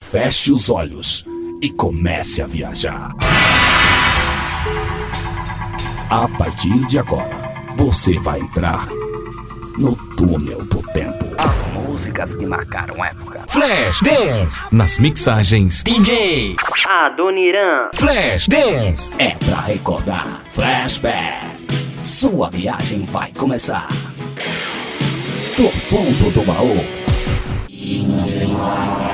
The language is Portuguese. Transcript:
feche os olhos e comece a viajar. A partir de agora, você vai entrar no túnel do tempo. As músicas que marcaram época. Flash Dance. Nas mixagens DJ Adoniran. Flash Dance. É pra recordar. Flashback. Sua viagem vai começar. Do fundo do baú.